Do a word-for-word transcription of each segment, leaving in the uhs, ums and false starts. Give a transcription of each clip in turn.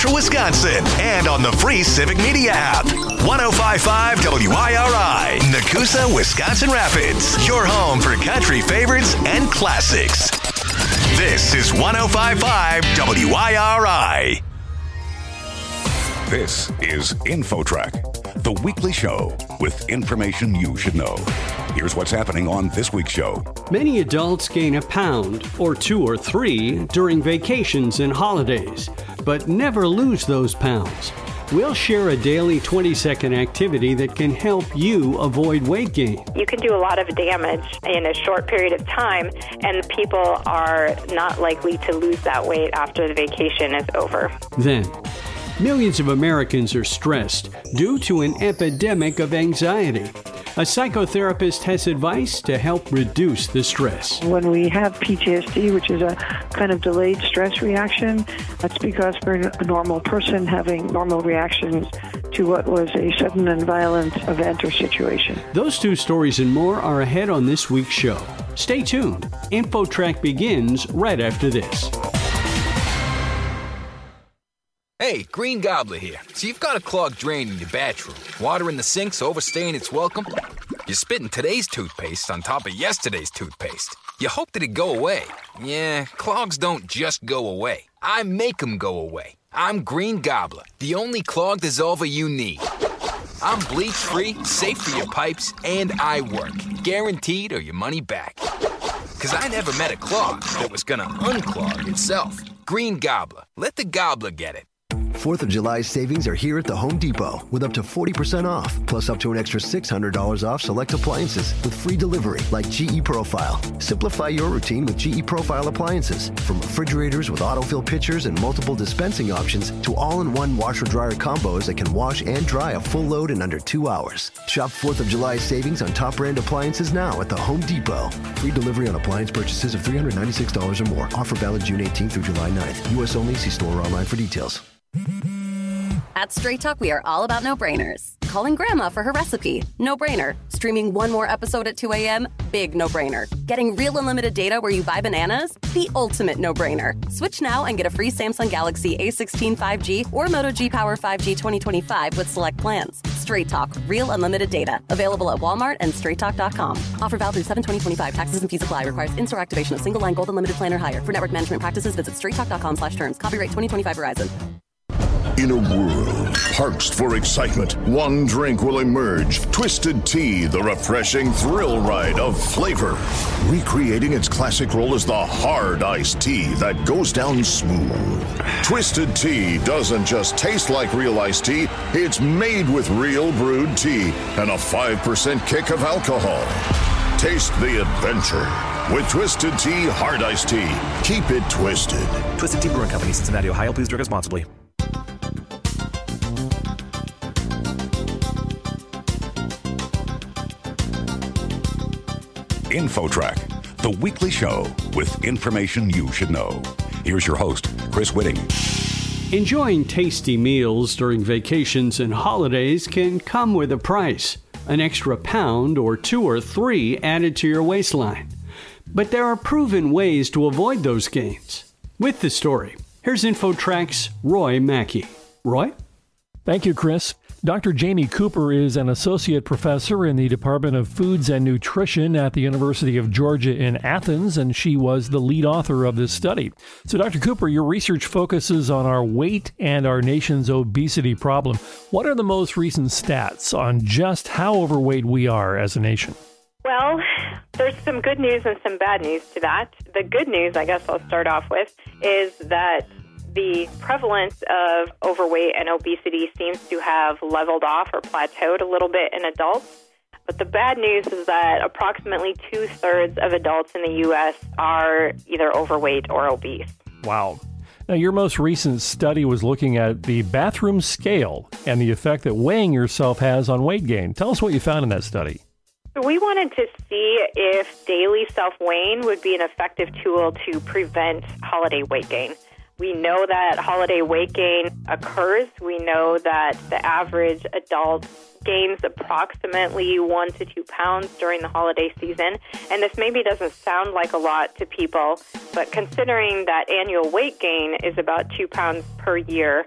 Central Wisconsin and on the free Civic Media app. one oh five point five W I R I, Nakusa, Wisconsin Rapids. Your home for country favorites and classics. This is one oh five point five W I R I. This is InfoTrack, the weekly show with information you should know. Here's what's happening on this week's show. Many adults gain a pound or two or three during vacations and holidays, but never lose those pounds. We'll share a daily twenty-second activity that can help you avoid weight gain. You can do a lot of damage in a short period of time, and people are not likely to lose that weight after the vacation is over. Then, millions of Americans are stressed due to an epidemic of anxiety. A psychotherapist has advice to help reduce the stress. When we have P T S D, which is a kind of delayed stress reaction, that's because we're a normal person having normal reactions to what was a sudden and violent event or situation. Those two stories and more are ahead on this week's show. Stay tuned. InfoTrack begins right after this. Hey, Green Gobbler here. So you've got a clogged drain in your bathroom. Water in the sink's overstaying its welcome. You're spitting today's toothpaste on top of yesterday's toothpaste. You hope that it go away. Yeah, clogs don't just go away. I make them go away. I'm Green Gobbler, the only clog dissolver you need. I'm bleach-free, safe for your pipes, and I work. Guaranteed or your money back. Because I never met a clog that was gonna unclog itself. Green Gobbler. Let the gobbler get it. fourth of July savings are here at the Home Depot with up to forty percent off, plus up to an extra six hundred dollars off select appliances with free delivery like G E Profile. Simplify your routine with G E Profile appliances, from refrigerators with autofill pitchers and multiple dispensing options to all-in-one washer-dryer combos that can wash and dry a full load in under two hours. Shop fourth of July savings on top brand appliances now at the Home Depot. Free delivery on appliance purchases of three hundred ninety-six dollars or more. Offer valid June eighteenth through July ninth. U S only. See store or online for details. At Straight Talk, we are all about no-brainers. Calling Grandma for her recipe? No-brainer. Streaming one more episode at two a.m.? Big no-brainer. Getting real unlimited data where you buy bananas? The ultimate no-brainer. Switch now and get a free Samsung Galaxy A sixteen five G or Moto G Power five G twenty twenty-five with select plans. Straight Talk. Real unlimited data. Available at Walmart and straight talk dot com. Offer valid through seven twenty twenty-five. Taxes and fees apply. Requires in-store activation of single-line gold unlimited plan or higher. For network management practices, visit straight talk dot com slash terms. Copyright twenty twenty-five Verizon. In a world parched for excitement, one drink will emerge. Twisted Tea, the refreshing thrill ride of flavor. Recreating its classic role as the hard iced tea that goes down smooth. Twisted Tea doesn't just taste like real iced tea, it's made with real brewed tea and a five percent kick of alcohol. Taste the adventure with Twisted Tea Hard Iced Tea. Keep it twisted. Twisted Tea Brewing Company, Cincinnati, Ohio. Please drink responsibly. InfoTrack, the weekly show with information you should know. Here's your host, Chris Whitting. Enjoying tasty meals during vacations and holidays can come with a price. An extra pound or two or three added to your waistline. But there are proven ways to avoid those gains. With the story, here's InfoTrack's Roy Mackey. Roy? Thank you, Chris. Doctor Jamie Cooper is an associate professor in the Department of Foods and Nutrition at the University of Georgia in Athens, and she was the lead author of this study. So, Doctor Cooper, your research focuses on our weight and our nation's obesity problem. What are the most recent stats on just how overweight we are as a nation? Well, there's some good news and some bad news to that. The good news, I guess I'll start off with, is that the prevalence of overweight and obesity seems to have leveled off or plateaued a little bit in adults. But the bad news is that approximately two-thirds of adults in the U S are either overweight or obese. Wow. Now, your most recent study was looking at the bathroom scale and the effect that weighing yourself has on weight gain. Tell us what you found in that study. We wanted to see if daily self-weighing would be an effective tool to prevent holiday weight gain. We know that holiday weight gain occurs. We know that the average adult gains approximately one to two pounds during the holiday season. And this maybe doesn't sound like a lot to people, but considering that annual weight gain is about two pounds per year,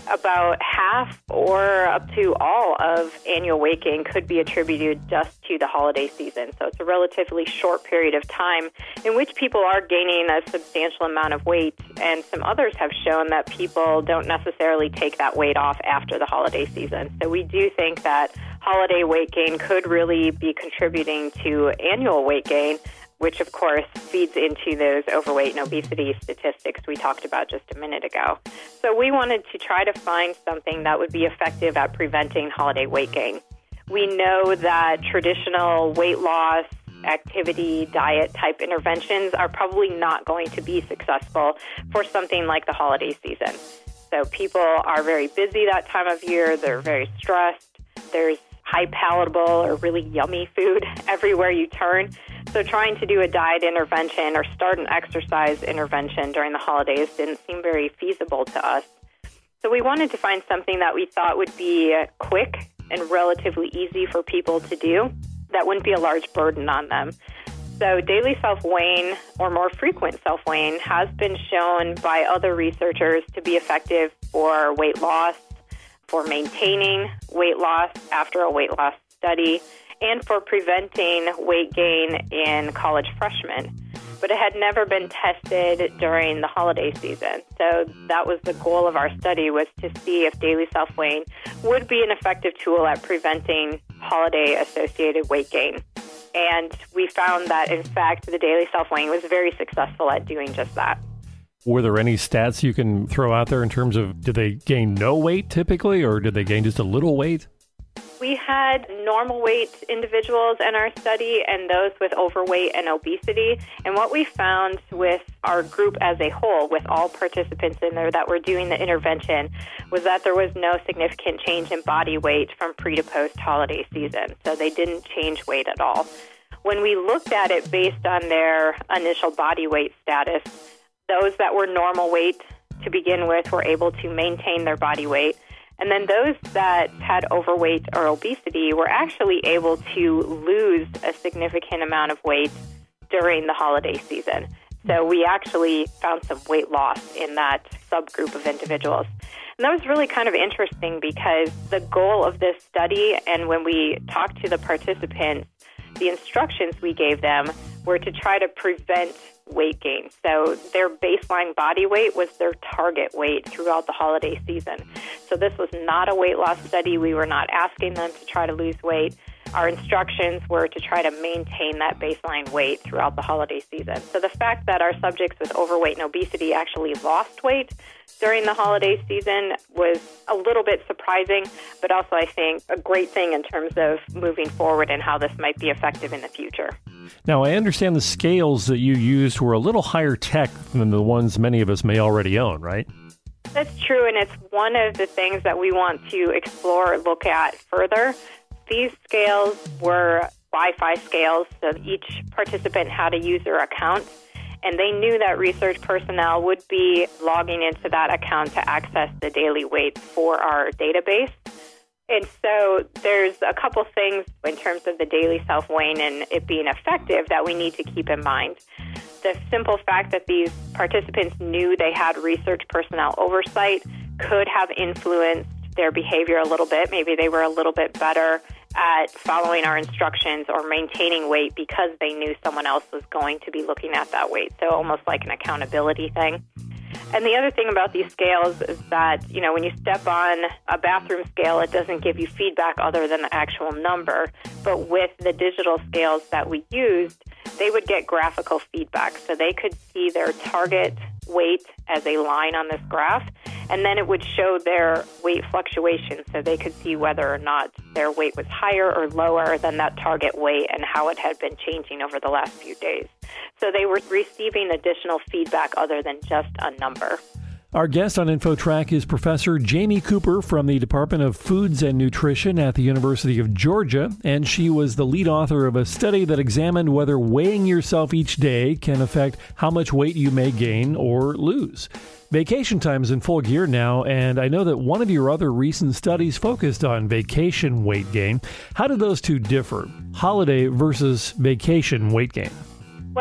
about half or up to all of annual weight gain could be attributed just to the holiday season. So it's a relatively short period of time in which people are gaining a substantial amount of weight, and some others have shown that people don't necessarily take that weight off after the holiday season. So we do think that holiday weight gain could really be contributing to annual weight gain, which, of course, feeds into those overweight and obesity statistics we talked about just a minute ago. So we wanted to try to find something that would be effective at preventing holiday weight gain. We know that traditional weight loss, activity, diet type interventions are probably not going to be successful for something like the holiday season. So people are very busy that time of year. They're very stressed. There's high palatable or really yummy food everywhere you turn. So trying to do a diet intervention or start an exercise intervention during the holidays didn't seem very feasible to us. So we wanted to find something that we thought would be quick and relatively easy for people to do that wouldn't be a large burden on them. So daily self-weighing or more frequent self-weighing has been shown by other researchers to be effective for weight loss, for maintaining weight loss after a weight loss study, and for preventing weight gain in college freshmen. But it had never been tested during the holiday season. So that was the goal of our study, was to see if daily self-weighing would be an effective tool at preventing holiday-associated weight gain. And we found that, in fact, the daily self-weighing was very successful at doing just that. Were there any stats you can throw out there in terms of, did they gain no weight typically, or did they gain just a little weight? We had normal weight individuals in our study and those with overweight and obesity. And what we found with our group as a whole, with all participants in there that were doing the intervention, was that there was no significant change in body weight from pre to post holiday season. So they didn't change weight at all. When we looked at it based on their initial body weight status, those that were normal weight to begin with were able to maintain their body weight. And then those that had overweight or obesity were actually able to lose a significant amount of weight during the holiday season. So we actually found some weight loss in that subgroup of individuals. And that was really kind of interesting because the goal of this study, and when we talked to the participants, the instructions we gave them were to try to prevent weight gain. So their baseline body weight was their target weight throughout the holiday season. So this was not a weight loss study. We were not asking them to try to lose weight. Our instructions were to try to maintain that baseline weight throughout the holiday season. So the fact that our subjects with overweight and obesity actually lost weight during the holiday season was a little bit surprising, but also I think a great thing in terms of moving forward and how this might be effective in the future. Now, I understand the scales that you used were a little higher tech than the ones many of us may already own, right? That's true, and it's one of the things that we want to explore or look at further. These scales were Wi-Fi scales, so each participant had a user account, and they knew that research personnel would be logging into that account to access the daily weight for our database. And so there's a couple things in terms of the daily self-weighing and it being effective that we need to keep in mind. The simple fact that these participants knew they had research personnel oversight could have influenced their behavior a little bit. Maybe they were a little bit better at following our instructions or maintaining weight because they knew someone else was going to be looking at that weight. So almost like an accountability thing. And the other thing about these scales is that, you know, when you step on a bathroom scale, it doesn't give you feedback other than the actual number. But with the digital scales that we used, they would get graphical feedback. So they could see their target weight as a line on this graph, and then it would show their weight fluctuation. So they could see whether or not their weight was higher or lower than that target weight and how it had been changing over the last few days. So they were receiving additional feedback other than just a number. Our guest on InfoTrack is Professor Jamie Cooper from the Department of Foods and Nutrition at the University of Georgia, and she was the lead author of a study that examined whether weighing yourself each day can affect how much weight you may gain or lose. Vacation time is in full gear now, and I know that one of your other recent studies focused on vacation weight gain. How do those two differ, holiday versus vacation weight gain? Well,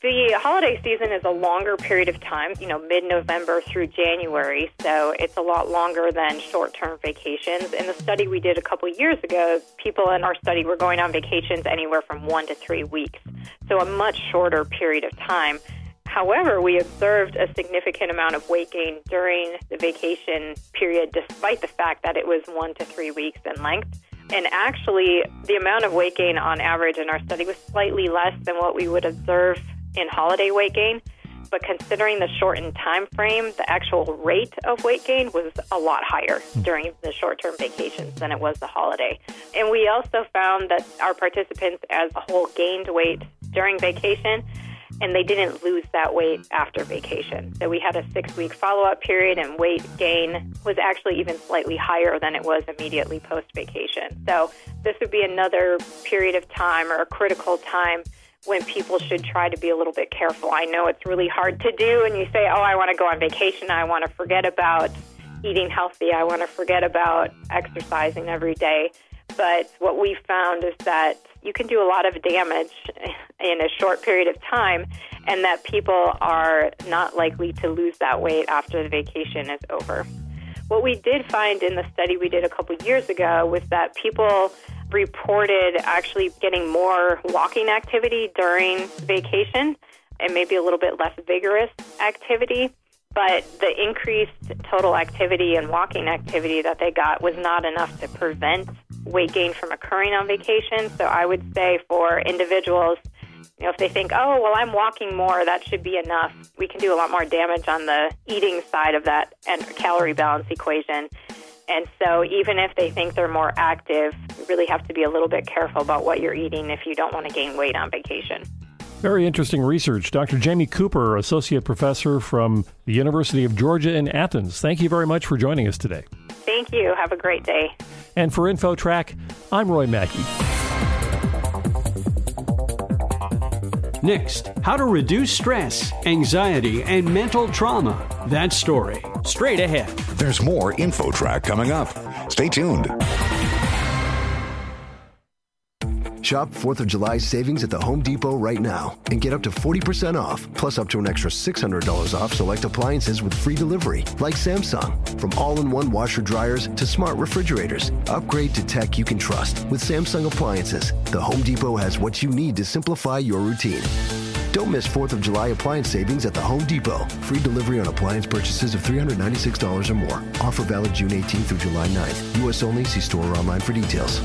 The holiday season is a longer period of time, you know, mid-November through January, so it's a lot longer than short-term vacations. In the study we did a couple of years ago, people in our study were going on vacations anywhere from one to three weeks, so a much shorter period of time. However, we observed a significant amount of weight gain during the vacation period, despite the fact that it was one to three weeks in length. And actually, the amount of weight gain on average in our study was slightly less than what we would observe in holiday weight gain, but considering the shortened time frame, the actual rate of weight gain was a lot higher during the short-term vacations than it was the holiday. And we also found that our participants as a whole gained weight during vacation, and they didn't lose that weight after vacation. So we had a six-week follow-up period, and weight gain was actually even slightly higher than it was immediately post-vacation. So this would be another period of time or a critical time when people should try to be a little bit careful. I know it's really hard to do, and you say, oh, I want to go on vacation. I want to forget about eating healthy. I want to forget about exercising every day. But what we found is that you can do a lot of damage in a short period of time, and that people are not likely to lose that weight after the vacation is over. What we did find in the study we did a couple years ago was that people reported actually getting more walking activity during vacation and maybe a little bit less vigorous activity. But the increased total activity and walking activity that they got was not enough to prevent weight gain from occurring on vacation. So I would say for individuals, you know, if they think, oh, well, I'm walking more, that should be enough, we can do a lot more damage on the eating side of that and calorie balance equation. And so even if they think they're more active, you really have to be a little bit careful about what you're eating if you don't want to gain weight on vacation. Very interesting research. Doctor Jamie Cooper, Associate Professor from the University of Georgia in Athens. Thank you very much for joining us today. Thank you. Have a great day. And for InfoTrack, I'm Roy Mackey. Next, how to reduce stress, anxiety, and mental trauma. That story, straight ahead. There's more InfoTrack coming up. Stay tuned. Shop fourth of July savings at the Home Depot right now and get up to forty percent off, plus up to an extra six hundred dollars off select appliances with free delivery, like Samsung. From all-in-one washer dryers to smart refrigerators, upgrade to tech you can trust with Samsung appliances. The Home Depot has what you need to simplify your routine. Don't miss fourth of July appliance savings at the Home Depot. Free delivery on appliance purchases of three hundred ninety-six dollars or more. Offer valid June eighteenth through July ninth. U S only. See store or online for details.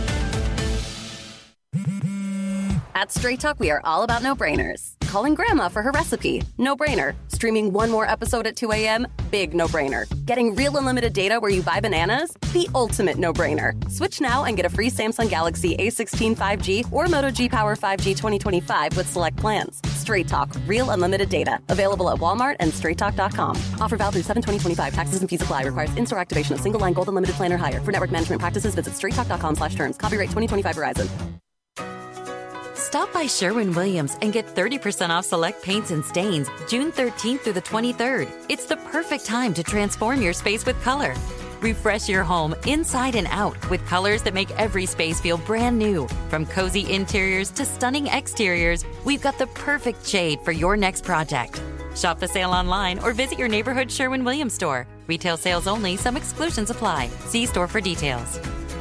At Straight Talk, we are all about no-brainers. Calling Grandma for her recipe? No-brainer. Streaming one more episode at two a.m.? Big no-brainer. Getting real unlimited data where you buy bananas? The ultimate no-brainer. Switch now and get a free Samsung Galaxy A sixteen five G or Moto G Power five G twenty twenty-five with select plans. Straight Talk. Real unlimited data. Available at Walmart and straight talk dot com. Offer valid through seven twenty twenty-five. Taxes and fees apply. Requires in-store activation of single line gold unlimited plan or higher. For network management practices, visit straight talk dot com slash terms. Copyright twenty twenty-five Verizon. Stop by Sherwin-Williams and get thirty percent off select paints and stains June thirteenth through the twenty-third. It's the perfect time to transform your space with color. Refresh your home inside and out with colors that make every space feel brand new. From cozy interiors to stunning exteriors, we've got the perfect shade for your next project. Shop the sale online or visit your neighborhood Sherwin-Williams store. Retail sales only. Some exclusions apply. See store for details.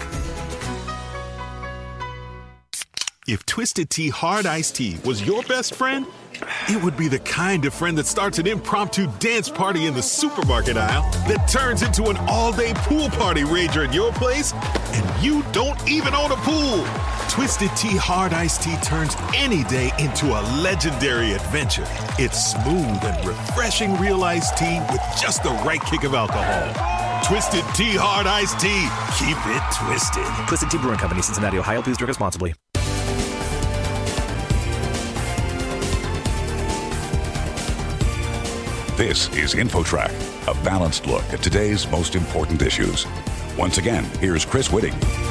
If Twisted Tea Hard Iced Tea was your best friend, it would be the kind of friend that starts an impromptu dance party in the supermarket aisle that turns into an all-day pool party rager at your place, and you don't even own a pool. Twisted Tea Hard Iced Tea turns any day into a legendary adventure. It's smooth and refreshing real iced tea with just the right kick of alcohol. Twisted Tea Hard Iced Tea. Keep it twisted. Twisted Tea Brewing Company, Cincinnati, Ohio. Please drink responsibly. This is InfoTrack, a balanced look at today's most important issues. Once again, here's Chris Whitting.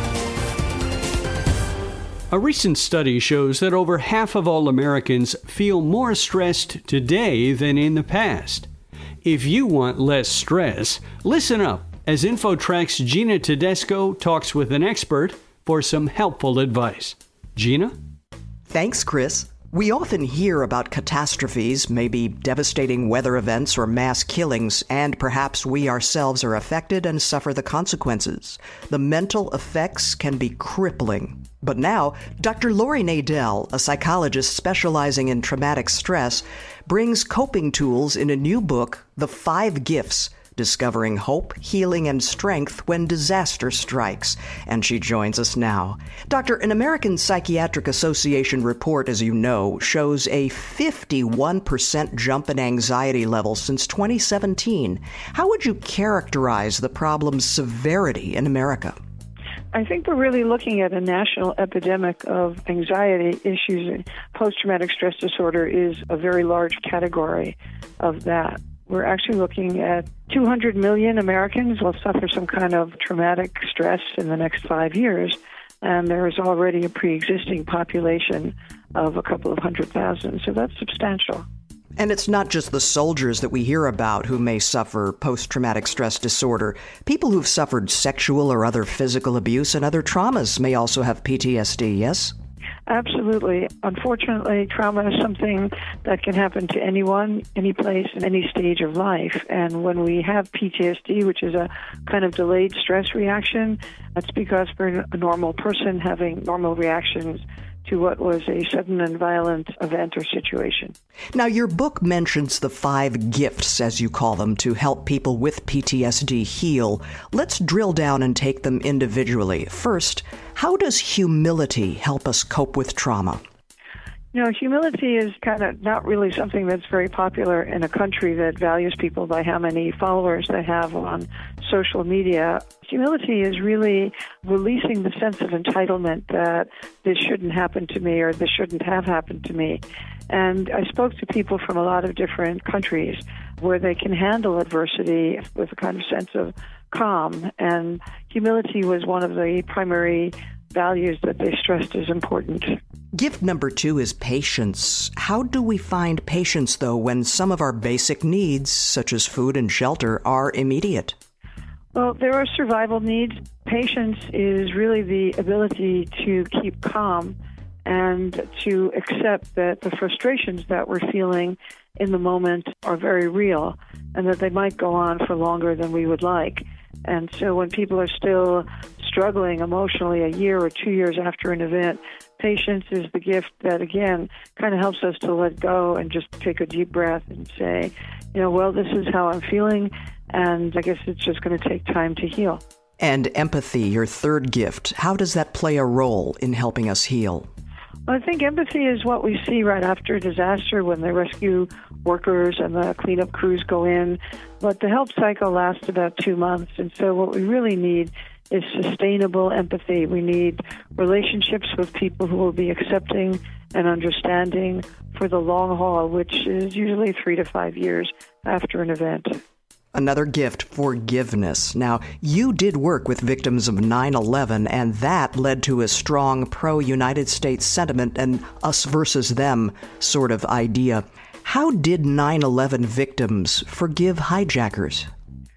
A recent study shows that over half of all Americans feel more stressed today than in the past. If you want less stress, listen up as InfoTrack's Gina Tedesco talks with an expert for some helpful advice. Gina? Thanks, Chris. We often hear about catastrophes, maybe devastating weather events or mass killings, and perhaps we ourselves are affected and suffer the consequences. The mental effects can be crippling. But now, Doctor Lori Nadel, a psychologist specializing in traumatic stress, brings coping tools in a new book, The Five Gifts, Discovering Hope, Healing, and Strength When Disaster Strikes. And she joins us now. Doctor, an American Psychiatric Association report, as you know, shows a fifty-one percent jump in anxiety levels since twenty seventeen. How would you characterize the problem's severity in America? I think we're really looking at a national epidemic of anxiety issues. Post-traumatic stress disorder is a very large category of that. We're actually looking at two hundred million Americans will suffer some kind of traumatic stress in the next five years, and there is already a pre-existing population of a couple of hundred thousand, so that's substantial. And it's not just the soldiers that we hear about who may suffer post-traumatic stress disorder. People who've suffered sexual or other physical abuse and other traumas may also have P T S D, yes? Absolutely. Unfortunately, trauma is something that can happen to anyone, any place, in any stage of life. And when we have P T S D, which is a kind of delayed stress reaction, that's because we're a normal person having normal reactions to what was a sudden and violent event or situation. Now, your book mentions the five gifts, as you call them, to help people with P T S D heal. Let's drill down and take them individually. First, how does humility help us cope with trauma? You know, humility is kind of not really something that's very popular in a country that values people by how many followers they have on social media. Humility is really releasing the sense of entitlement that this shouldn't happen to me or this shouldn't have happened to me. And I spoke to people from a lot of different countries where they can handle adversity with a kind of sense of calm. And humility was one of the primary values that they stressed as important. Gift number two is patience. How do we find patience, though, when some of our basic needs, such as food and shelter, are immediate? Well, there are survival needs. Patience is really the ability to keep calm and to accept that the frustrations that we're feeling in the moment are very real and that they might go on for longer than we would like. And so when people are still struggling emotionally a year or two years after an event, patience is the gift that, again, kind of helps us to let go and just take a deep breath and say, you know, well, this is how I'm feeling, and I guess it's just going to take time to heal. And empathy, your third gift, how does that play a role in helping us heal? Well, I think empathy is what we see right after a disaster when the rescue workers and the cleanup crews go in. But the help cycle lasts about two months, and so what we really need is sustainable empathy. We need relationships with people who will be accepting and understanding for the long haul, which is usually three to five years after an event. Another gift, forgiveness. Now, you did work with victims of nine eleven, and that led to a strong pro-United States sentiment and us versus them sort of idea. How did nine eleven victims forgive hijackers?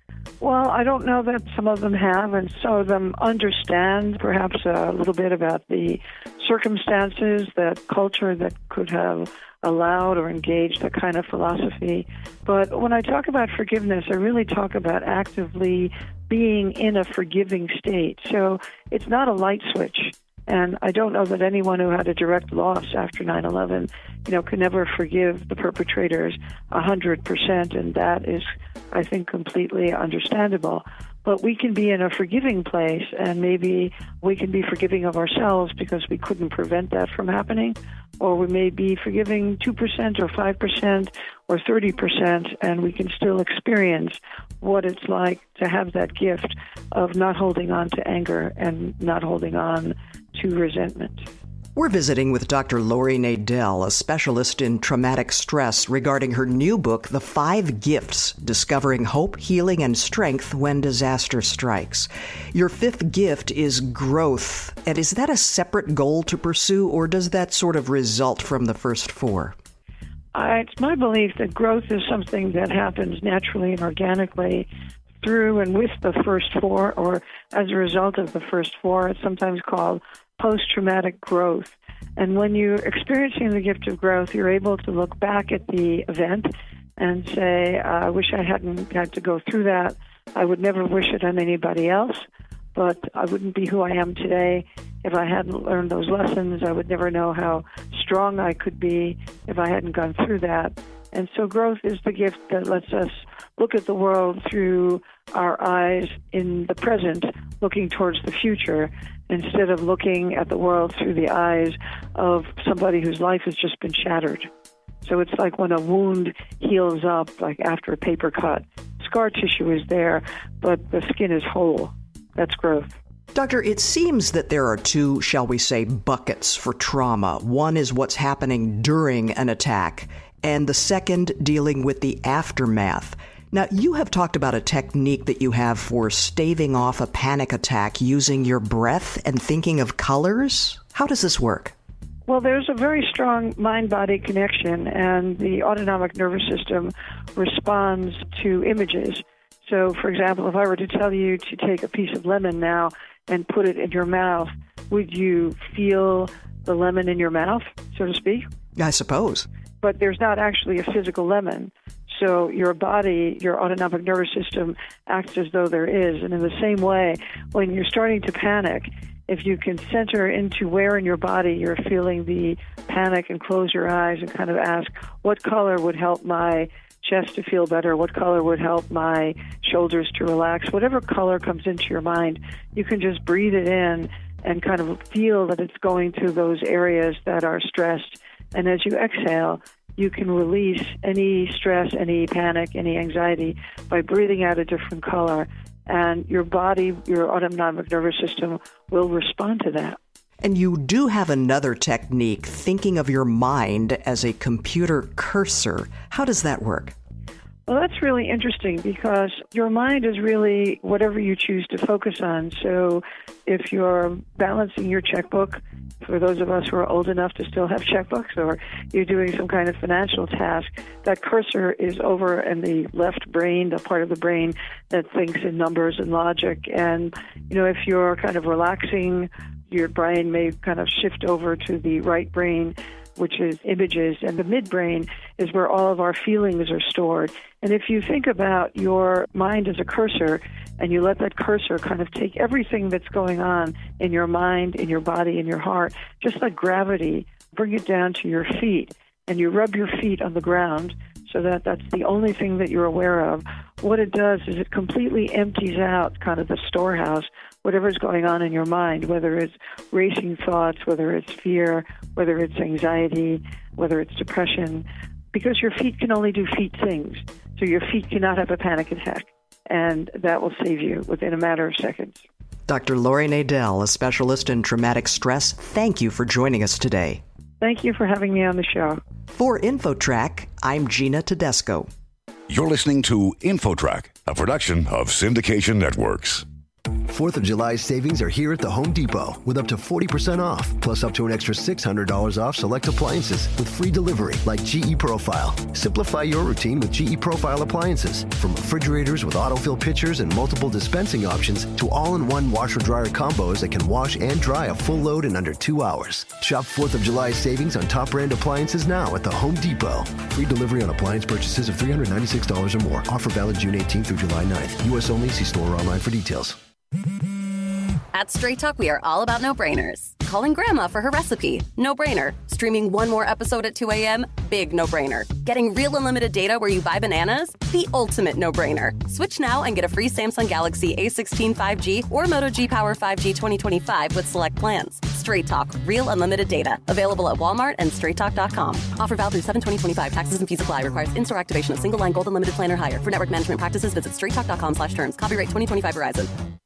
Well, I don't know that some of them have, and some of them understand perhaps a little bit about the circumstances, that culture that could have allowed or engaged that kind of philosophy. But when I talk about forgiveness, I really talk about actively being in a forgiving state. So it's not a light switch. And I don't know that anyone who had a direct loss after nine eleven, you know, could never forgive the perpetrators one hundred percent, and that is, I think, completely understandable. But we can be in a forgiving place, and maybe we can be forgiving of ourselves because we couldn't prevent that from happening, or we may be forgiving two percent or five percent or thirty percent, and we can still experience what it's like to have that gift of not holding on to anger and not holding on to resentment. We're visiting with Doctor Lori Nadel, a specialist in traumatic stress, regarding her new book, The Five Gifts, Discovering Hope, Healing, and Strength When Disaster Strikes. Your fifth gift is growth. And is that a separate goal to pursue, or does that sort of result from the first four? Uh, it's my belief that growth is something that happens naturally and organically through and with the first four, or as a result of the first four. It's sometimes called post-traumatic growth. And when you're experiencing the gift of growth, you're able to look back at the event and say, I wish I hadn't had to go through that. I would never wish it on anybody else, but I wouldn't be who I am today if I hadn't learned those lessons. I would never know how strong I could be if I hadn't gone through that. And so growth is the gift that lets us look at the world through our eyes in the present, looking towards the future, instead of looking at the world through the eyes of somebody whose life has just been shattered. So it's like when a wound heals up, like after a paper cut. Scar tissue is there, but the skin is whole. That's growth. Doctor, it seems that there are two, shall we say, buckets for trauma. One is what's happening during an attack, and the second dealing with the aftermath. Now, you have talked about a technique that you have for staving off a panic attack using your breath and thinking of colors. How does this work? Well, there's a very strong mind-body connection, and the autonomic nervous system responds to images. So, for example, if I were to tell you to take a piece of lemon now and put it in your mouth, would you feel the lemon in your mouth, so to speak? I suppose. But there's not actually a physical lemon. So your body, your autonomic nervous system acts as though there is. And in the same way, when you're starting to panic, if you can center into where in your body you're feeling the panic and close your eyes and kind of ask, what color would help my chest to feel better? What color would help my shoulders to relax? Whatever color comes into your mind, you can just breathe it in and kind of feel that it's going to those areas that are stressed. And as you exhale, you can release any stress, any panic, any anxiety by breathing out a different color. And your body, your autonomic nervous system will respond to that. And you do have another technique, thinking of your mind as a computer cursor. How does that work? Well, that's really interesting because your mind is really whatever you choose to focus on. So if you're balancing your checkbook, for those of us who are old enough to still have checkbooks, or you're doing some kind of financial task, that cursor is over in the left brain, the part of the brain that thinks in numbers and logic. And, you know, if you're kind of relaxing, your brain may kind of shift over to the right brain, which is images, and the midbrain is where all of our feelings are stored. And if you think about your mind as a cursor, and you let that cursor kind of take everything that's going on in your mind, in your body, in your heart, just like gravity, bring it down to your feet, and you rub your feet on the ground so that that's the only thing that you're aware of. What it does is it completely empties out kind of the storehouse, whatever's going on in your mind, whether it's racing thoughts, whether it's fear, whether it's anxiety, whether it's depression, because your feet can only do feet things. So your feet cannot have a panic attack, and that will save you within a matter of seconds. Doctor Lori Nadel, a specialist in traumatic stress, thank you for joining us today. Thank you for having me on the show. For InfoTrack, I'm Gina Tedesco. You're listening to InfoTrack, a production of Syndication Networks. Fourth of July savings are here at the Home Depot with up to forty percent off, plus up to an extra six hundred dollars off select appliances with free delivery like G E Profile. Simplify your routine with G E Profile appliances, from refrigerators with autofill pitchers and multiple dispensing options to all-in-one washer-dryer combos that can wash and dry a full load in under two hours. Shop fourth of July savings on top brand appliances now at the Home Depot. Free delivery on appliance purchases of three hundred ninety-six dollars or more. Offer valid June eighteenth through July ninth. U S only. See store or online for details. At Straight Talk, we are all about no-brainers. Calling Grandma for her recipe? No-brainer. Streaming one more episode at two a.m.? Big no-brainer. Getting real unlimited data where you buy bananas? The ultimate no-brainer. Switch now and get a free Samsung Galaxy A sixteen five G or Moto G Power five G twenty twenty-five with select plans. Straight Talk. Real unlimited data. Available at Walmart and straight talk dot com. Offer valid through seven twenty twenty-five. Taxes and fees apply. Requires in-store activation of single line gold unlimited plan or higher. For network management practices, visit straight talk dot com slash terms. Copyright twenty twenty-five Verizon.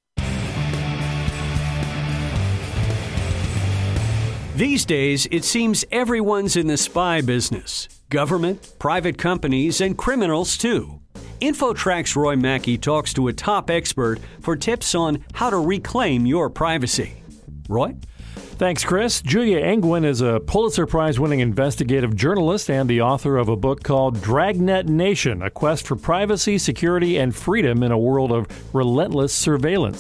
These days, it seems everyone's in the spy business. Government, private companies, and criminals, too. InfoTrack's Roy Mackey talks to a top expert for tips on how to reclaim your privacy. Roy? Thanks, Chris. Julia Engwin is a Pulitzer Prize-winning investigative journalist and the author of a book called Dragnet Nation, A Quest for Privacy, Security, and Freedom in a World of Relentless Surveillance.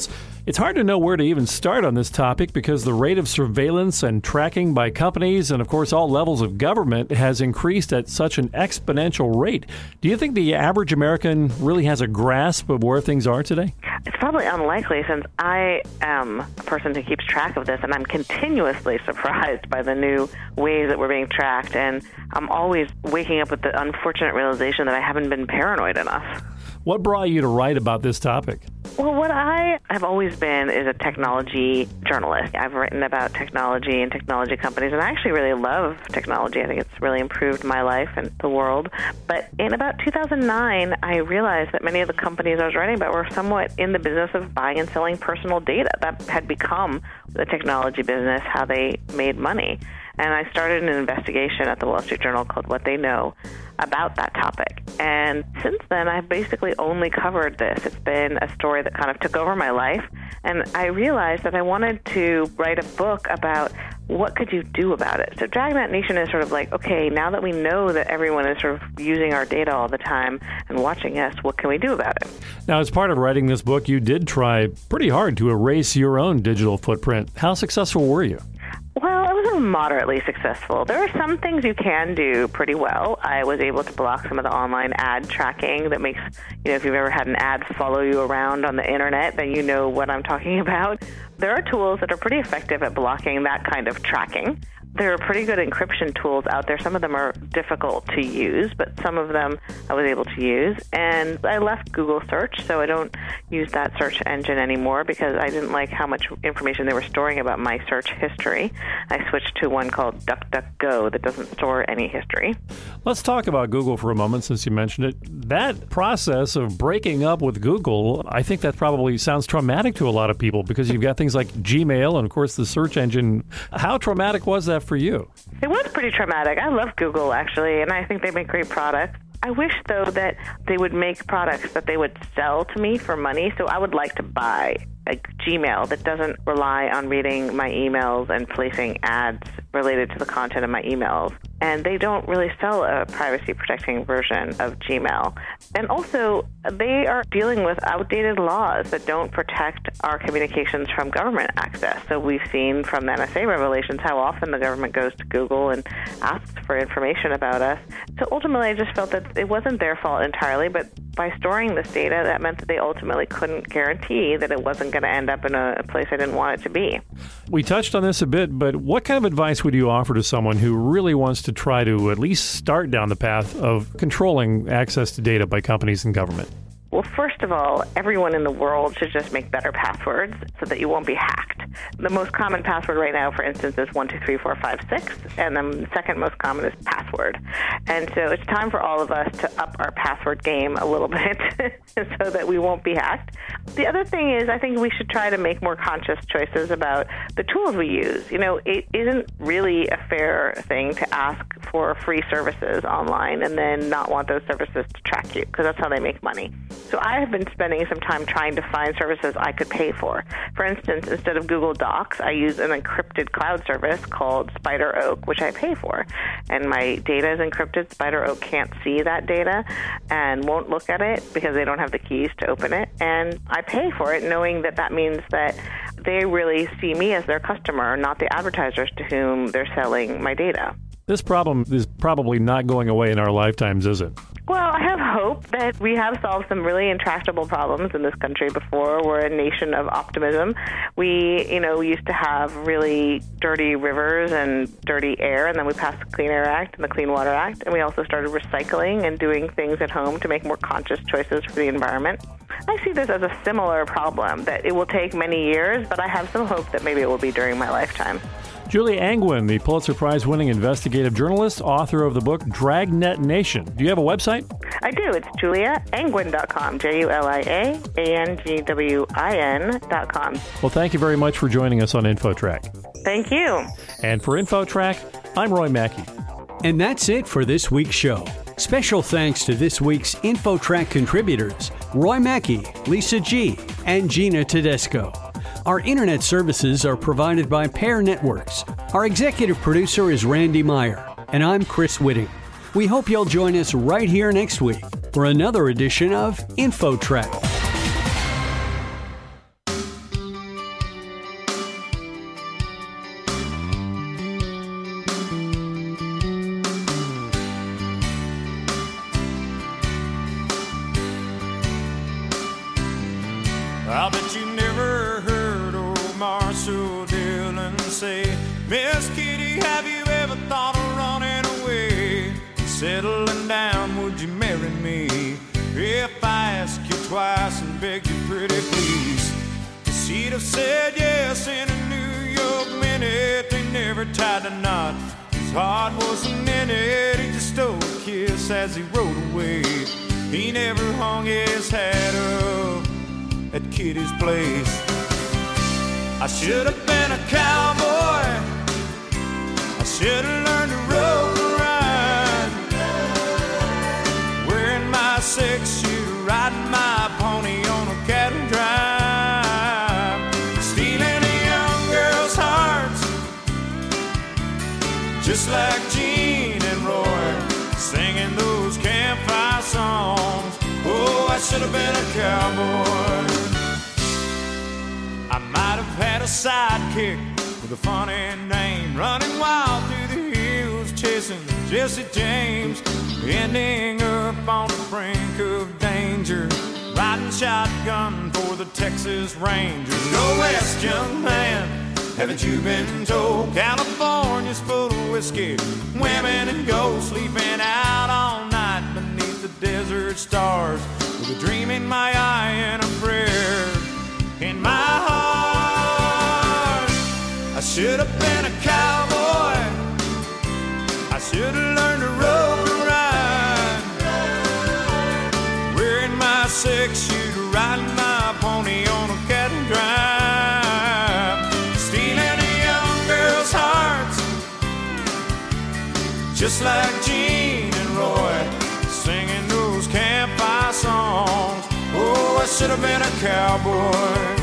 It's hard to know where to even start on this topic because the rate of surveillance and tracking by companies and, of course, all levels of government has increased at such an exponential rate. Do you think the average American really has a grasp of where things are today? It's probably unlikely since I am a person who keeps track of this, and I'm continuously surprised by the new ways that we're being tracked, and I'm always waking up with the unfortunate realization that I haven't been paranoid enough. What brought you to write about this topic? Well, what I have always been is a technology journalist. I've written about technology and technology companies, and I actually really love technology. I think it's really improved my life and the world. But in about two thousand nine, I realized that many of the companies I was writing about were somewhat in the business of buying and selling personal data. That had become the technology business, how they made money. And I started an investigation at the Wall Street Journal called What They Know about that topic. And since then, I've basically only covered this. It's been a story that kind of took over my life. And I realized that I wanted to write a book about what could you do about it. So Dragnet Nation is sort of like, okay, now that we know that everyone is sort of using our data all the time and watching us, what can we do about it? Now, as part of writing this book, you did try pretty hard to erase your own digital footprint. How successful were you? Well, I was moderately successful. There are some things you can do pretty well. I was able to block some of the online ad tracking that makes, you know, if you've ever had an ad follow you around on the internet, then you know what I'm talking about. There are tools that are pretty effective at blocking that kind of tracking. There are pretty good encryption tools out there. Some of them are difficult to use, but some of them I was able to use. And I left Google search, so I don't use that search engine anymore because I didn't like how much information they were storing about my search history. I switched to one called DuckDuckGo that doesn't store any history. Let's talk about Google for a moment since you mentioned it. That process of breaking up with Google, I think that probably sounds traumatic to a lot of people because you've got things like Gmail and, of course, the search engine. How traumatic was that for you? It was pretty traumatic. I love Google, actually, and I think they make great products. I wish, though, that they would make products that they would sell to me for money, so I would like to buy a Gmail that doesn't rely on reading my emails and placing ads related to the content of my emails. And they don't really sell a privacy-protecting version of Gmail. And also, they are dealing with outdated laws that don't protect our communications from government access. So we've seen from the N S A revelations how often the government goes to Google and asks for information about us. So ultimately, I just felt that it wasn't their fault entirely, but by storing this data, that meant that they ultimately couldn't guarantee that it wasn't going to end up in a place I didn't want it to be. We touched on this a bit, but what kind of advice would you offer to someone who really wants to try to at least start down the path of controlling access to data by companies and government? Well, first of all, everyone in the world should just make better passwords so that you won't be hacked. The most common password right now, for instance, is one two three four five six, and the second most common is password. And so it's time for all of us to up our password game a little bit so that we won't be hacked. The other thing is I think we should try to make more conscious choices about the tools we use. You know, it isn't really a fair thing to ask for free services online and then not want those services to track you, because that's how they make money. So I have been spending some time trying to find services I could pay for. For instance, instead of Google Docs, I use an encrypted cloud service called SpiderOak, which I pay for. And my data is encrypted. SpiderOak can't see that data and won't look at it because they don't have the keys to open it. And I pay for it knowing that that means that they really see me as their customer, not the advertisers to whom they're selling my data. This problem is probably not going away in our lifetimes, is it? Well, I have hope that we have solved some really intractable problems in this country before. We're a nation of optimism. We, you know, we used to have really dirty rivers and dirty air, and then we passed the Clean Air Act and the Clean Water Act, and we also started recycling and doing things at home to make more conscious choices for the environment. I see this as a similar problem, that it will take many years, but I have some hope that maybe it will be during my lifetime. Julia Angwin, the Pulitzer Prize-winning investigative journalist, author of the book Dragnet Nation. Do you have a website? I do. It's julia angwin dot com, J U L I A A N G W I N dot com. Well, thank you very much for joining us on InfoTrack. Thank you. And for InfoTrack, I'm Roy Mackey. And that's it for this week's show. Special thanks to this week's InfoTrack contributors, Roy Mackey, Lisa G., and Gina Tedesco. Our internet services are provided by Pair Networks. Our executive producer is Randy Meyer, and I'm Chris Whitting. We hope you'll join us right here next week for another edition of InfoTrack. bet you never heard old Marshall Dillon say, Miss Kitty, have you ever thought of running away? Settling down, would you marry me? If I ask you twice and beg you pretty please. She'd have said yes in a New York minute. They never tied a knot. His heart wasn't in it. He just stole a kiss as he rode away. He never hung his hat up at Kitty's place. I should have been a cowboy. I should have learned to rope and ride, wearing my six-shooter, riding my pony on a cattle drive, stealing a young girl's hearts, just like Gene and Roy, singing those campfire songs. Oh, I should have been a cowboy. I might have had a sidekick with a funny name, running wild through the hills, chasing Jesse James, ending up on the brink of danger, riding shotgun for the Texas Rangers. Go west, young man, haven't you been told? California's full of whiskey, women and gold, sleeping out all night beneath the desert stars, with a dream in my eye and a prayer in my heart. I should have been a cowboy. I should have learned to rope and ride, wearing my six-shooter, riding my pony on a cattle drive, stealing a young girl's hearts, just like Gene and Roy, singing those campfire songs. Oh, I should have been a cowboy.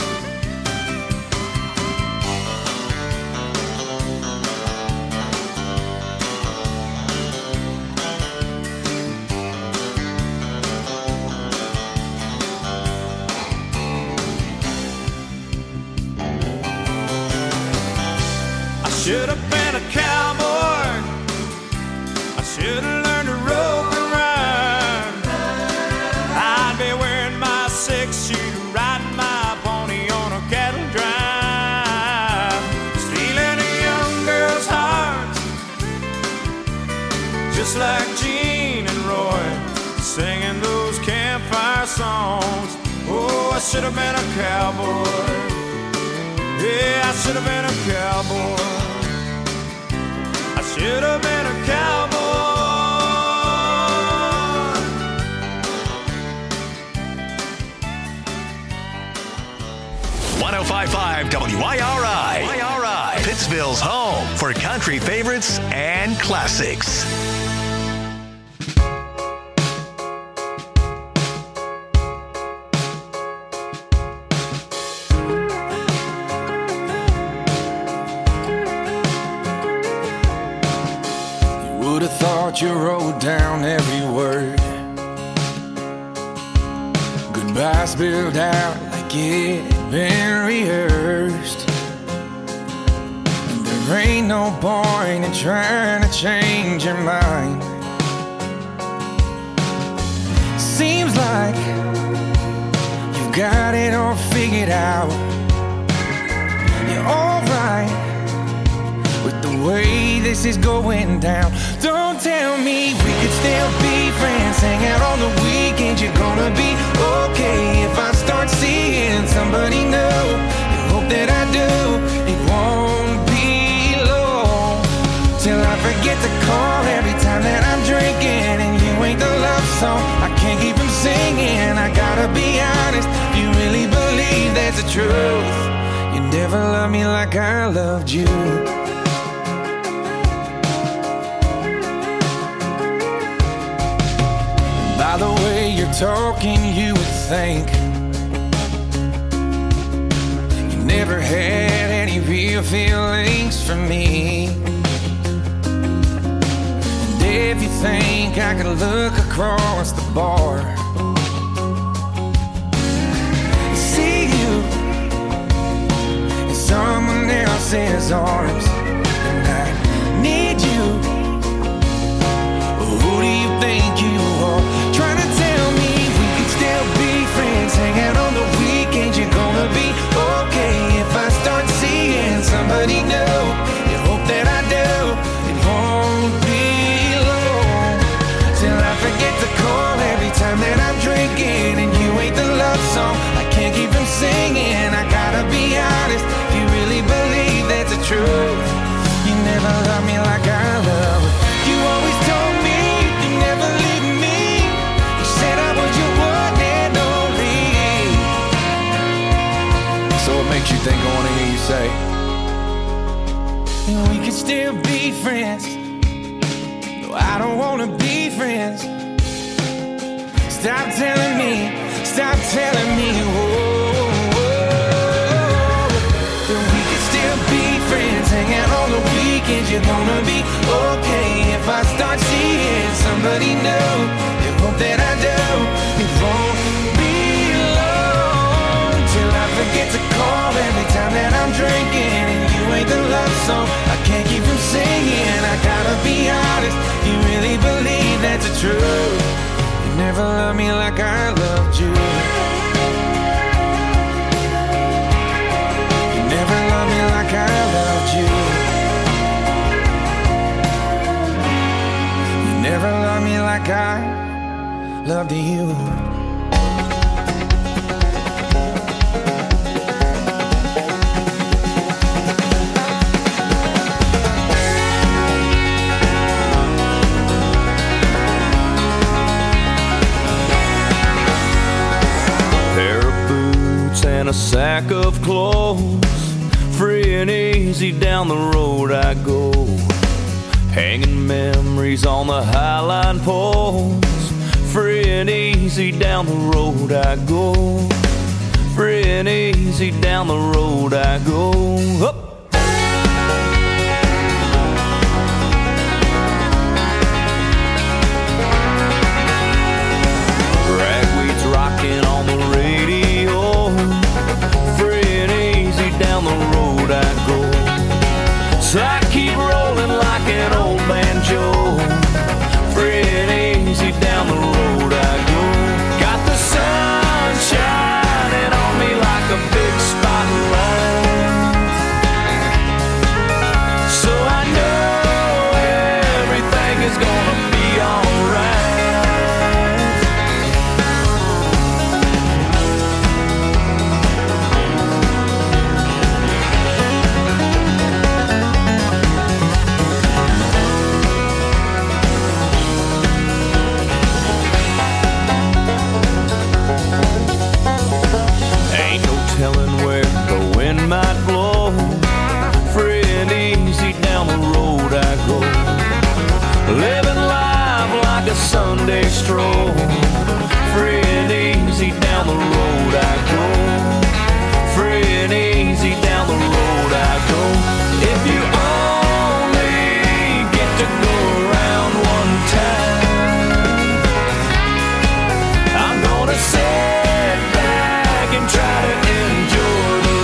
I should have been a cowboy. I should have learned to rope and ride. I'd be wearing my six-shooter, riding my pony on a cattle drive, stealing a young girl's heart, just like Gene and Roy, singing those campfire songs. Oh, I should have been a cowboy. Yeah, I should have been a cowboy. I should have been a cowboy. one oh five point five W I R I. W I R I. Pittsville's home for country favorites and classics. You wrote down every word. Goodbye spilled out like it had been rehearsed. And there ain't no point in trying to change your mind. Seems like you've got it all figured out. You're alright with the way this is going down. Don't tell me we could still be friends, hang out on the weekends. You're gonna be okay if I start seeing somebody new. You hope that I do. It won't be long till I forget to call every time that I'm drinking, and you ain't the love song I can't keep from singing. I gotta be honest, if you really believe that's the truth, you never loved me like I loved you. By the way you're talking, you would think you never had any real feelings for me. And if you think I could look across the bar and see you in someone else's arms, and I need you, who do you think you are? Trying to tell me we could still be friends, hang out on the weekends. You're could still be friends. No, I don't wanna be friends. Stop telling me, stop telling me, whoa, whoa, that we could still be friends. Hang out on the weekends, you're gonna be okay. If I start seeing somebody new, you hope that I do. It won't be long till I forget to call every time that I'm drinking. And you ain't the love song I can't keep from singing. I gotta be honest, you really believe that's the truth. You never loved me like I loved you. You never loved me like I loved you. You never loved me like I loved you. And a sack of clothes, free and easy down the road I go, hanging memories on the highline poles. Free and easy down the road I go, free and easy down the road I go. Up. Ragweed's rocking on the radio, down the road I go. So I keep rolling like an old banjo. Free and easy down the road I go. Got the sun shining on me like a big spotlight. So I know everything is gonna be alright. Might blow. Free and easy down the road I go, living life like a Sunday stroll. Free and easy down the road I go, free and easy down the road I go. If you only get to go around one time, I'm gonna sit back and try to enjoy the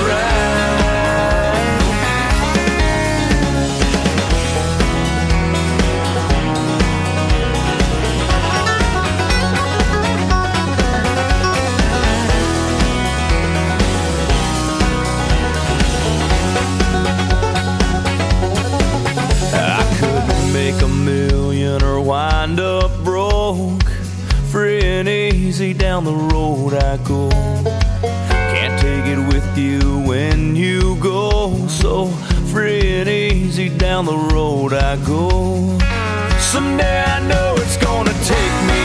make a million or wind up broke. Free and easy down the road I go. Can't take it with you when you go. So free and easy down the road I go. Someday I know it's gonna take me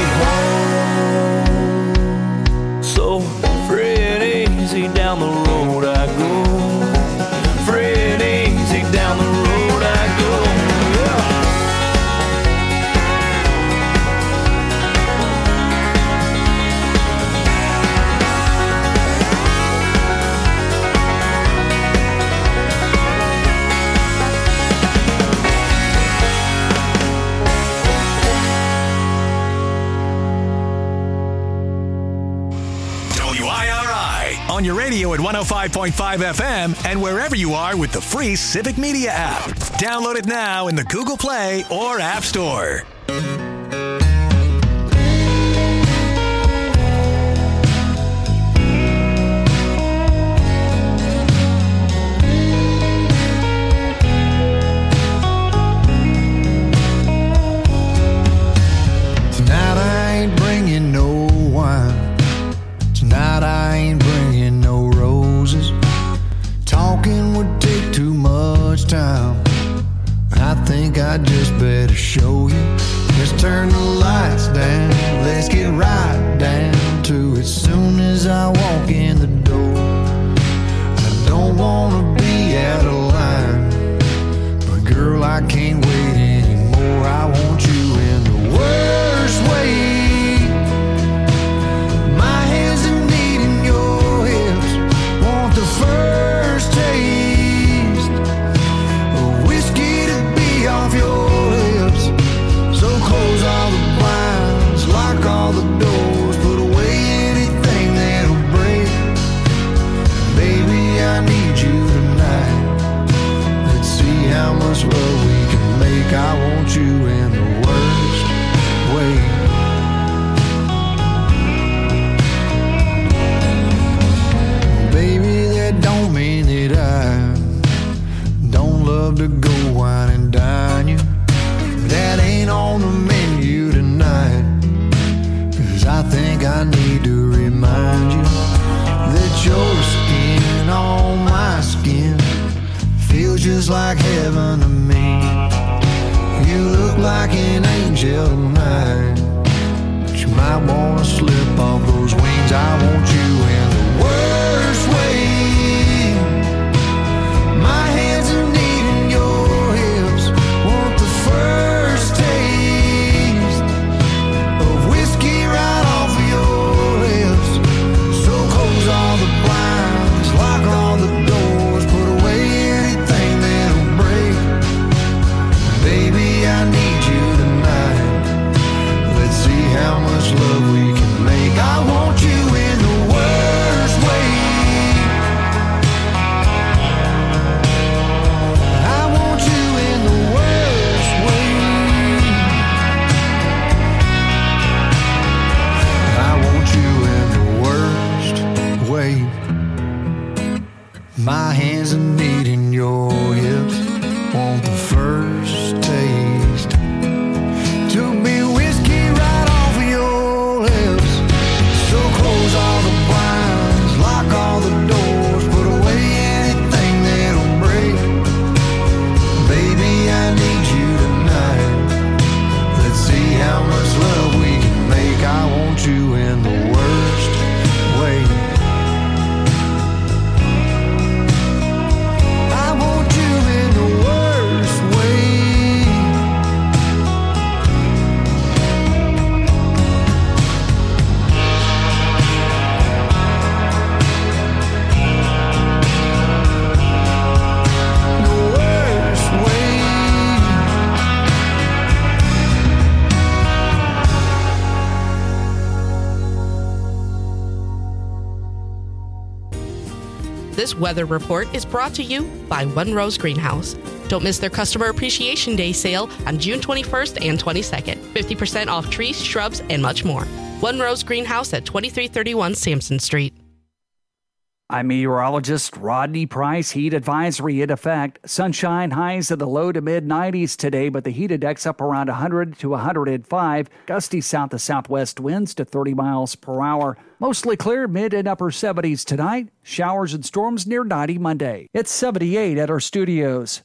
home. So free and easy down the road I go. Free and easy down the road I go. On your radio at one oh five point five F M and wherever you are with the free Civic Media app. Download it now in the Google Play or App Store. Tonight I ain't bringing no wine. Tonight I ain't bringing no roses. Talking would take too much time. I think I just better show you. Let's turn the lights down. Let's get right down to it. Soon as I walk in the door, I don't wanna be out of line, but girl, tonight. But you might wanna slip off those wings. I want you in the worst way. My hands are needing your hips. Want the first taste of whiskey right off of your lips. So close all the blinds, lock all the doors, put away anything that'll break. Baby, I need you tonight. Let's see how much love we can make. I want you in the worst way. I want you in the worst way. I want you in the worst way. My hands are needing your hips. Want the first taste. Took me whiskey right off of your lips. So close all the blinds, lock all the doors, put away anything that'll break. Baby, I need you tonight. Let's see how much love we can make. I want you in the worst way. I want you in the worst way. The worst way. This weather report is brought to you by One Rose Greenhouse. Don't miss their Customer Appreciation Day sale on June twenty-first and twenty-second. fifty percent off trees, shrubs, and much more. One Rose Greenhouse at twenty-three thirty-one Sampson Street. I'm meteorologist Rodney Price. Heat advisory in effect. Sunshine highs in the low to mid nineties today, but the heat index up around one hundred to one hundred five. Gusty south to southwest winds to thirty miles per hour. Mostly clear, mid and upper seventies tonight. Showers and storms near ninety Monday. It's seventy-eight at our studios.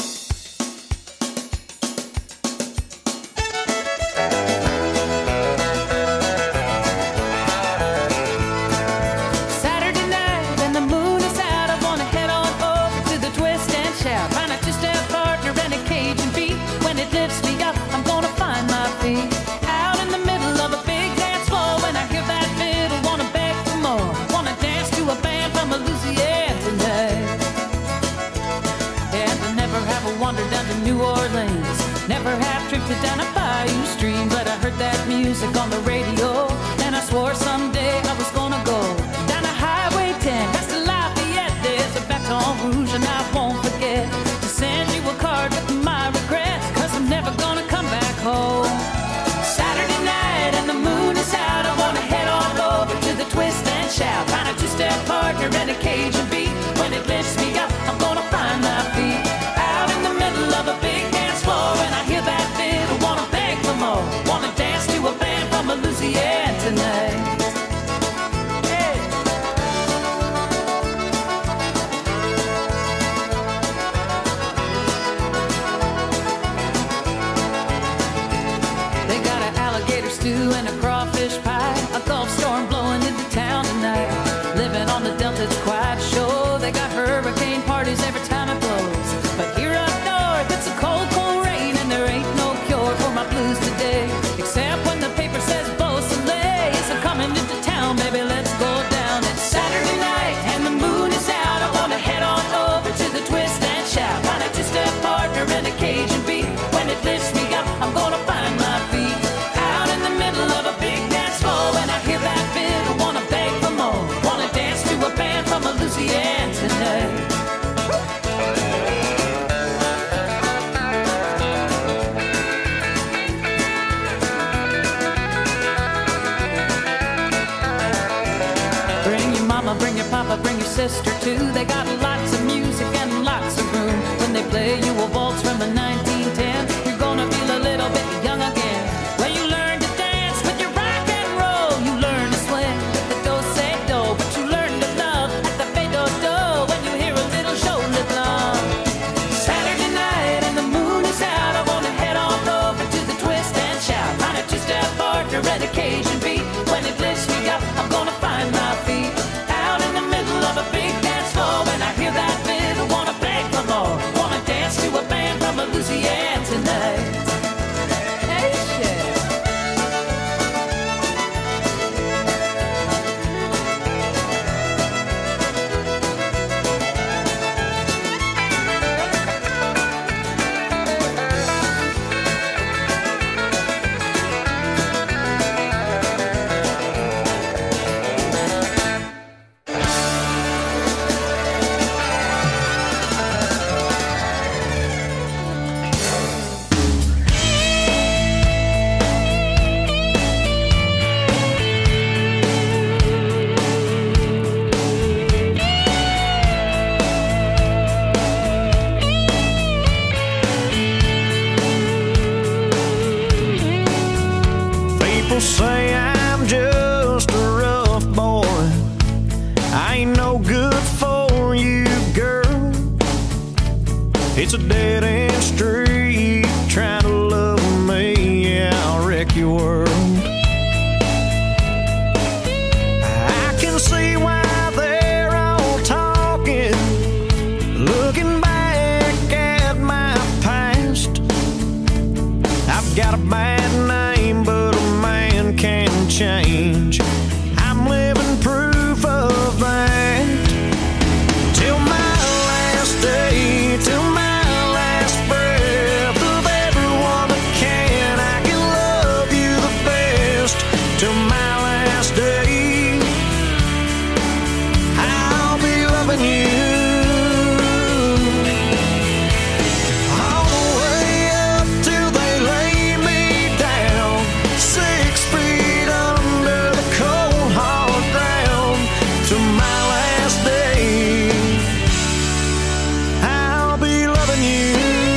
Saturday night and the moon is out. I wanna head on over to the twist and shout. Find a two-step partner and a Cajun beat. When it lifts me up, I'm gonna find my feet. Out in the middle of a big dance floor. When I hear that fiddle, wanna beg for more. Wanna dance to a band from Louisiana tonight. And I never have a wander down to New Orleans. Never have drifted down a bayou stream. But I heard that music on the radio, and I swore someday I was gonna go down a Highway ten, past the Lafayette. There's a Baton Rouge, and I won't forget to send you a card with my regrets, cause I'm never gonna come back home. Saturday night and the moon is out. I wanna head on over to the twist and shout. Find a two-step partner and a Cajun beat. When it lifts me up, I'm gonna find my feet. Out in the middle of a big dance floor, and I hear that fiddle, wanna beg for more. Wanna dance to a band from Louisiana tonight. Hey. They got an alligator stew and a crawfish pie. A Gulf storm blowing into town tonight. Living on the Delta, it's quite sure. They got hurricane parties every time it blows. But here up north, it's a cold, cold rain, and there ain't no cure for my blues today. Except when the paper says Beau Soleil is coming into town, baby, let's go down. It's Saturday night and the moon is out. I wanna head on over to the twist and shout. Find a two-step partner and a Cajun beat. When it lifts me up, I'm gonna find my feet. Out in the middle of a big dance floor, when I hear that fiddle, wanna beg for more. Wanna dance to a band from Louisiana tonight. Bring your mama, bring your papa, bring your sister too. They got lots of music and lots of room. When they play you a waltz from a nineteen ten, you're gonna feel a little bit young again. Well, you learn to dance with your rock and roll. You learn to swing with the do-say-do. But you learn to love at the fade-do-do when you hear a little show live long. Saturday night and the moon is out. I wanna head on over to the twist and shout. Find a let occasion be. When it lifts me up, I'm gonna find my feet. Out in the middle of a big dance floor, when I hear that fiddle, wanna beg for more. Wanna dance to a band from Louisiana tonight. Hey, shit. People say I'm just a rough boy. I ain't no good for you, girl. It's a dead-end street trying to love me. Yeah, I'll wreck your world. I can see why they're all talking, looking back at my past. I've got a bad name, but a man can change. I'm living proof of that. Till my last day, till my last breath of everyone that can, I can love you the best. Till my last day, I'll be loving you. All the way up till they lay me down, six feet under the cold hard ground. Till my last day, I'll be loving you.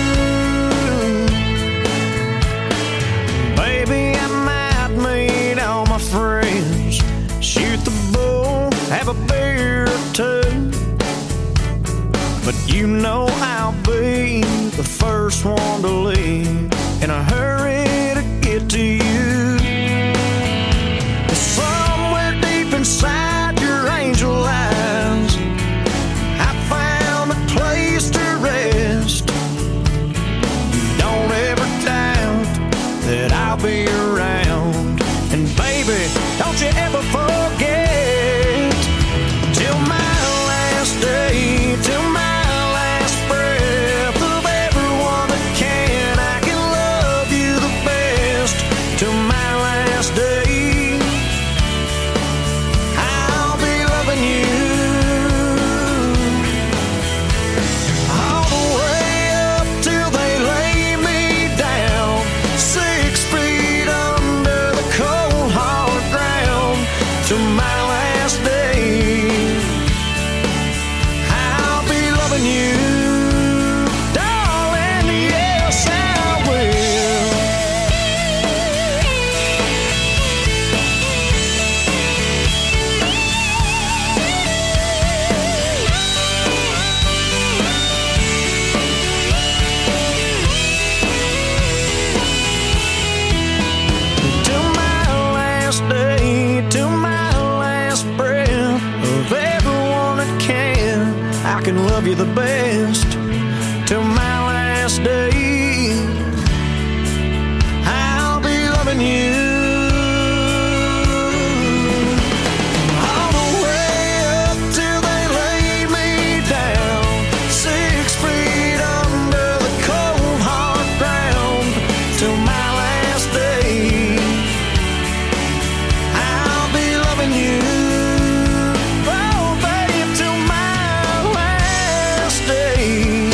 Baby, I might meet all my friends, shoot the bull, have a beer or two, but you know I'll be the first one to leave in a hurry to get to you. Somewhere deep inside your angel eyes, I found a place to rest. Don't ever doubt that I'll be around. And baby, don't you ever forget, till my last day, till my last breath of everyone that can, I can love you the best. Till my last day, I'll be loving you. All the way up till they lay me down, six feet under the cold hard ground. Till my last day, I'll be loving you, darling. Yes, I will. Till my last day, till my last breath of everyone that can, I can love you the best. Till my last day, I'll be loving you. All the way up till they lay me down, six feet under the cold hard ground. Till my last day, I'll be loving you. Oh, babe, till my last day.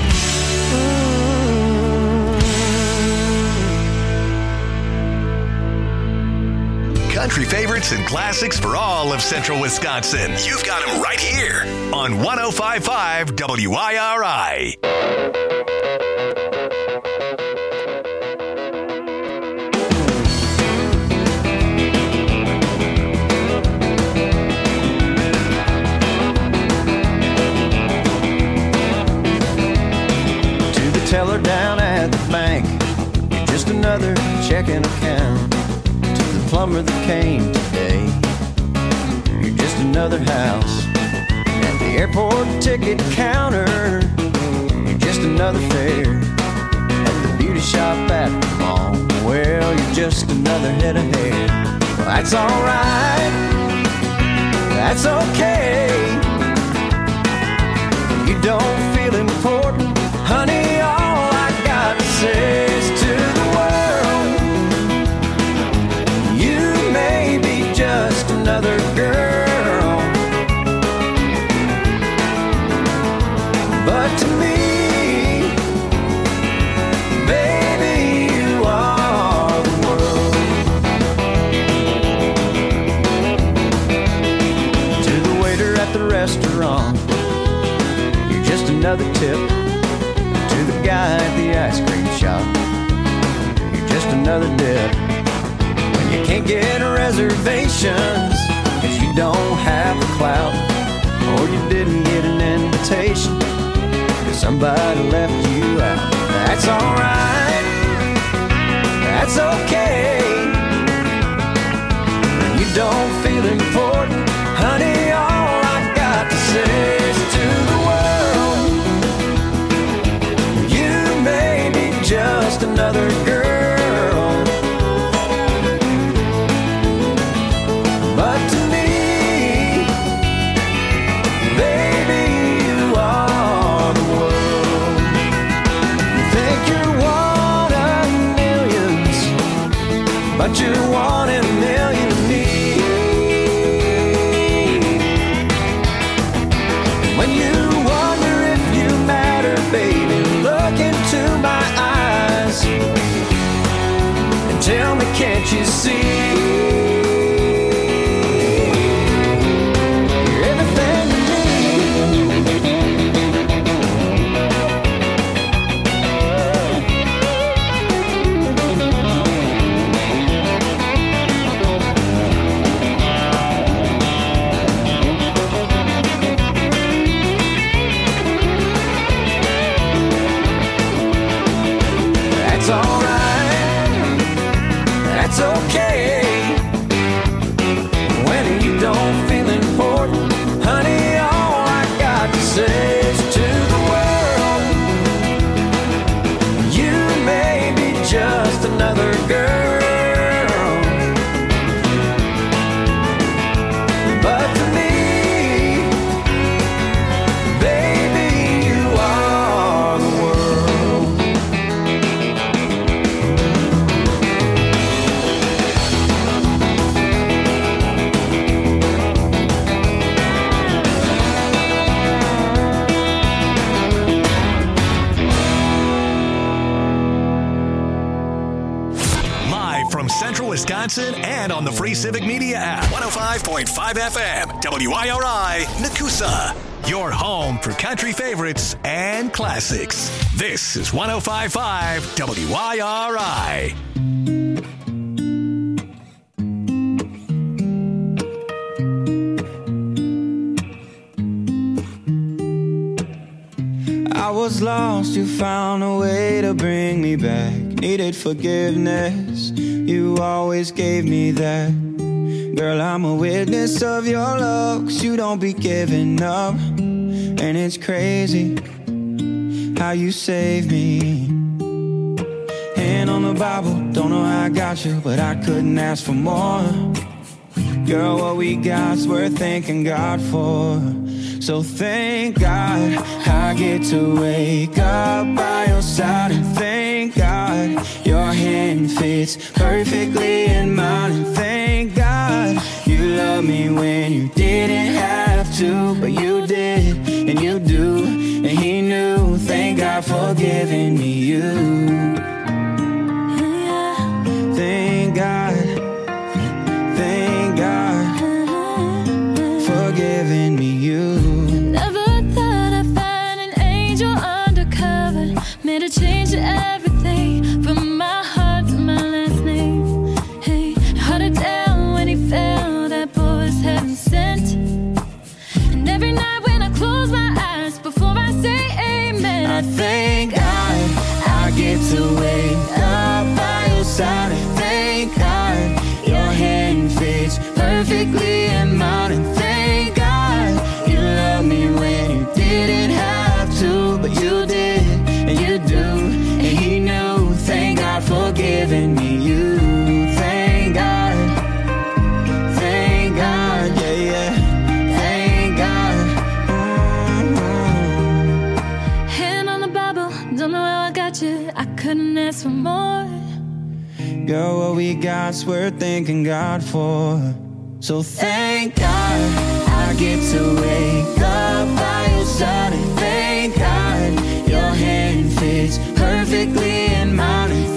Country favorites and classics for all of central Wisconsin. You've got them right here on one oh five point five W I R I. To the teller down at the bank, you're just another checking account. To the plumber that came today. You're just another house at the airport ticket counter. You're just another fare at the beauty shop at the mall. Well, you're just another head of hair. Well, that's alright, that's okay. You don't feel important, honey, all I got to say is to the world, you may be just another girl, but to me, baby, you are the world. To the waiter at the restaurant, you're just another tip. To the guy at the ice cream shop, you're just another dip. When you can't get reservations, cause you don't have the clout, or you didn't get an invitation, cause somebody left you out. That's alright, that's okay. When you don't feel important, honey, all I got to say is to the world, you may be just another girl, but to me, baby, you are the world. You think you're one of millions, but you're one in a million to me. When you wonder if you matter, baby, look into my eyes and tell me, can't you see? You're everything to That's alright, that's okay. When you don't feel important, honey, all I got to say is to the world, you may be just another girl, but to me, baby, you are the world. Live from Central Wisconsin and on the free Civic Media app. one oh five point five F M, W I R I, Nakusa. Your home for country favorites and classics. This is one oh five point five W I R I. I was lost, you found a way to bring me back. Needed forgiveness, you always gave me that. Girl, I'm a witness of your love, 'cause you don't be giving up. And it's crazy how you saved me. Hand on the Bible, don't know how I got you, but I couldn't ask for more. Girl, what we got's worth thanking God for. So thank God I get to wake up by your side, and thank God your hand fits perfectly in mine, and thank God you love me when you didn't have to, but you did and you do, and he knew. Thank God for giving me you. Thank God, thank God for giving me you. Made a change to everything, from my heart to my last name. Hey, held it down when he fell, that boy was heaven sent. And every night when I close my eyes before I say amen, I thank God I get to wake God's worth thanking God for. So thank God I get to wake up by your side, and thank God your hand fits perfectly in mine, and